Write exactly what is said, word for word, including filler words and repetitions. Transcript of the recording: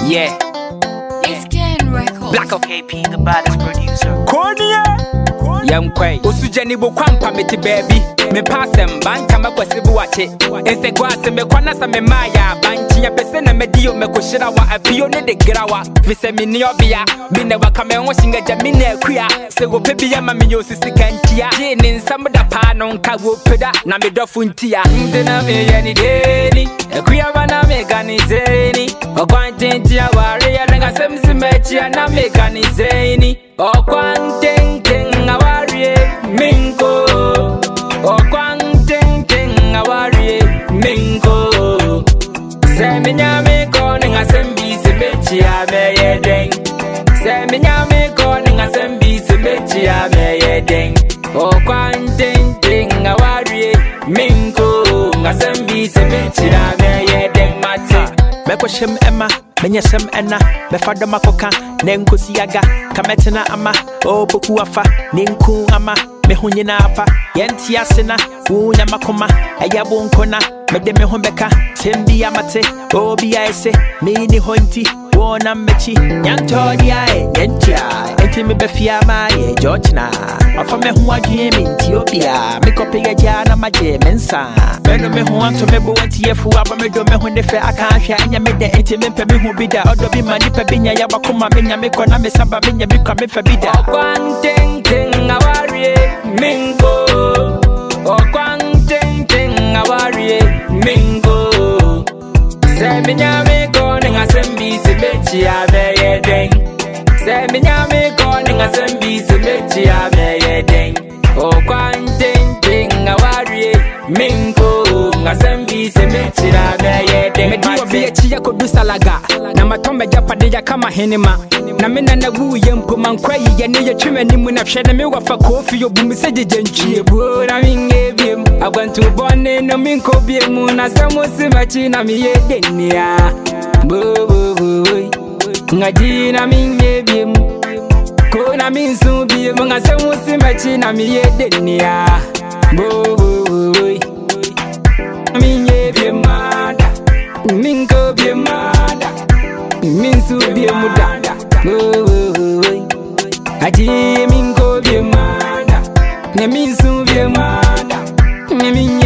Yeah. It's Ken Records. Black O K P, the baddest producer. Konya Young Quay. Osujani bo kwampa meti baby. Me passem banka makwasibu wache. Ense gwase me kwanasa me maya. Banchi ya pese na medio me kushira wa apio ne de grawa. Vise mini obia. Bine wakame ngoshinga jamine kuya. Se go pebi ya mami yo sisi kantia. Jini nsamuda pano nka wo peda. Na me dofu ntia. Mdena me yani deni. Kuya wana me ganizeni. Okwantentia wari ya nenga semsi mechia na me ganizeni. Okwantenting awari minko. Okwantenting awari minko. Seminya me koning asembi semechia me yedeng. Seminya me koning asembi semechia me yedeng. Okwantenting awari minko. Asembi semechia me yedeng mate. Meko shem Emma, menye sem ena, me fada makoka, nenko siyaga, kametena ama, o boku afa, ninku ama, me hunye na apa, yenti asena, unya makoma, eya bonkona, me de me hombeka, tembi amate, o biya ese, me ni honti, wona mechi, nyanto diae, nyentia, enti me befia maye, Georgina, afa me huwa jimi, Ethiopia, me kope ya jana maje, mensa, meno me huwa to me bo enti yefu, aba me do me hunde fe akansha, enya me de enti me pe me hu bida, odo bi mani pe binya ya bakuma, menya me kona me samba, menya me kwa me fe bida. Okwantenting awari mingo, okwantenting awari mingo. Seminya me koning asembi semechia me yedeng. Seminya me koning asembi semechia me yedeng. Okwantenting awari mingo, asembi semechia me yedeng. Me diwa biye chiya kodusa laga, na matombe japade ya kama henema. Na mina na wu yempo mankwa ye ne ye tweme ni mu na hwe na me wafa kofi yo bu message gentwie bu na minge biem agwantu bonne no minko biem na samusi machi na me ye denia bu bu bu ngaji na minge biem ko na minsu biem nga samusi machi na me ye denia bu bu bu minge biem mada minko biem mada minsu biem da Aji minko bie mada, ne minsu bie mada, ne minye